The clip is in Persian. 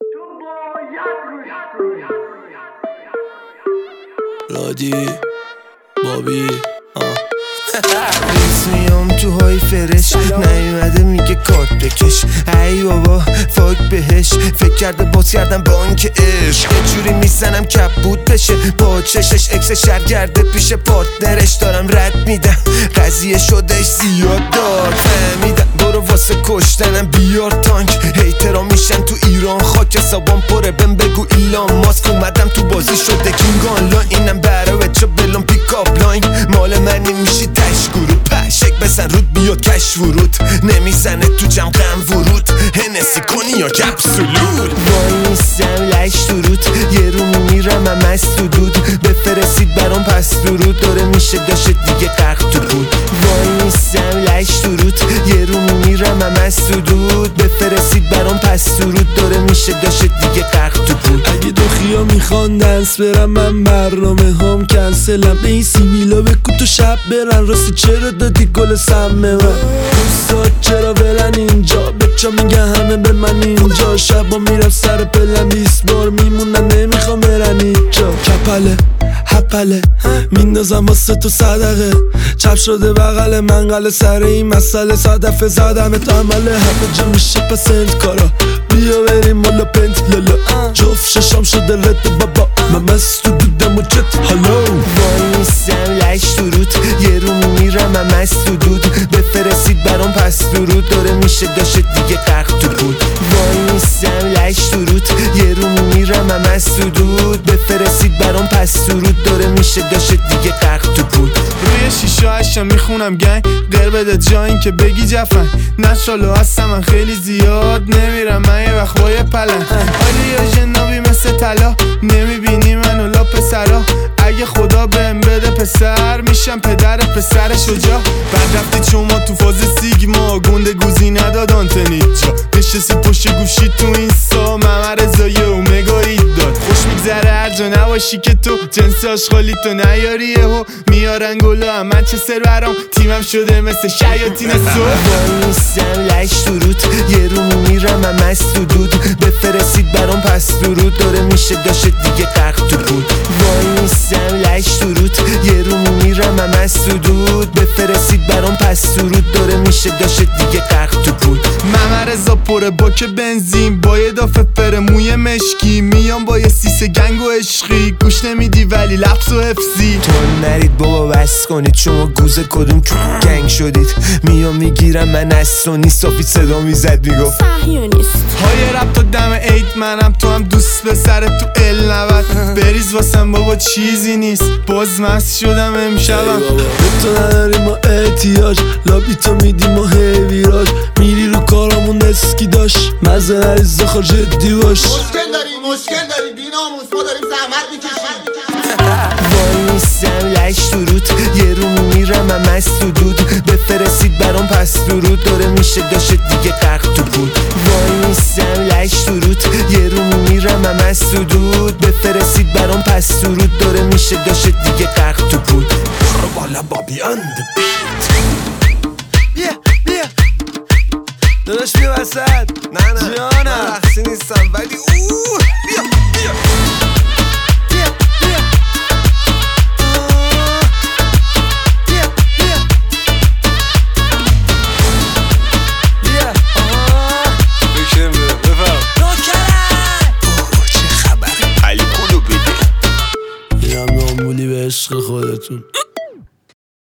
لادی بابی میام تو های فرش نیومده میگه کارت بکش. ای بابا فاک بهش فکر کرده باز کردم بانک عشق. یه جوری میزنم کبود بشه با چشش اکس شرگرده پیش پارتنرش. دارم رد میدم قضیه شدهش زیاد دار فهمیدم. برو واسه کشتنم بیار تانک. هیترا میشن تو ایران خاک حسابام پره. بهم بگو ایلان ماسک اومدم تو بازی شده کینگ آنلاین. اینم برای بچه بلون پیکاپ لاین. مال منی میشی تشکورو پشک بزن رود بیاد کش ورود. نمیزنه تو جمع غم ورود. هنسی کنی یا کپسولود. وای نیستم لش درود. یه رو میمیرم هم از تو دود. بفرستید برام پس درود. داره میشه داشت دیگه قرق تو بود. وای نیستم لش درود. یه رو میمیرم هم از تو دود. بفرستید برام پس درود. داره میشه داشت دیگه قرق تو بود. اگه دخیا میخوان دنس برم من برنامه هم کنسلم. به این سیمیلا بکو تو شب برن. راستی چرا دادی گل سمه من؟ دوستات چرا ولن اینجا؟ بچه میگن همه به من اینجا. شبا میرم سر پلم 20 بار میمونن نمیخوام برن اینجا. کپله هپله میندازم واسه تو صدقه. چپ شده بغل منقل سر این مسئله. صدفه زدم عمله همه جا میشه پس انت کارا. بیا بریم مالا پنت لالا. جفت ششام شده رد بابا. من مست تو دودم و چت هالو. وای نیستم لش درود. یه رو میمیرم هم از تو دود. بفرستید برام پس درود. داره میشه داشت دیگه قرق تو بود. وای نیستم لش درود. یه رو میمیرم هم از تو دود. بفرستید برام پس درود. داره میشه داشت دیگه قرق تو بود. روی شیشه هشم میخونم گنگ. در بده جایین که بگی جفن. نشالو هستم من خیلی زیاد. نمیرم من یه وقت با یه پلن. حالی یا جنابی مثل طلا. نمیبینی منو لا پسرا. اگه خدا بهم بده پسر میشم پدر پسر شجاع. بعد رفتی شما تو فاز سیگما. گنده گوزی نداد آنتنی جا. نشستی پشت گوشی تو اینستا. ممر رضایی اومگایی داد. خوش میگذره هر جا نباشی که تو جنس آشغالی تو نیاری یهو. میارن گلو هم من چه سر برام. تیمم شده مثل شیاطین سو. وای نیستم لش درود. یه رو میمیرم هم از تو دود. بفرستید برام پس درود. داره میشه داشت دیگه قرق تو بود. وای نیستم لش درود. یه رو میمیرم هم از تو دود. بفرستید برام پس درود. داره میشه داشت دیگه قرق تو بود. ممر رضا پره باک بنزین. با یه دافه فر موی مشکی. میام با یه سیس گنگ و عشقی. گوش نمیدی ولی لبس و حفظی. تو نرید بابا بس کنید. شما گوزه کدوم گنگ شدید. میام میگیرم من از تو نیست. صافی صدا میزد میگفت صهیونیست. های رب تا دم عید منم. تو هم دوست به سر تو ال90. بریز واسم بابا چیزی نیست. باز مست شدم امشبم. به تو نداریم ما احتیاج. لابی تو میدیم و هیویراج. میری رو کارامون اسکی داشت. مزه نریز زخار جدی باش. مشکل داری بیناموس. ما داریم زحمت میکشیم. وای نیستم لش درود. یه رو میمیرم هم از تو دود. بفرستید برام پس درود. داره میشه داشت دیگه قرق تو بود. وای نیستم لش درود. یه رو میمیرم هم از تو دود. بفرستید برام پس درود. داره میشه داشت دیگه قرق تو بود. بالا بابی اند بیا داداش بیا وسط. نه جانم من رقصی نیستم ولی بیا به عشق خودتون.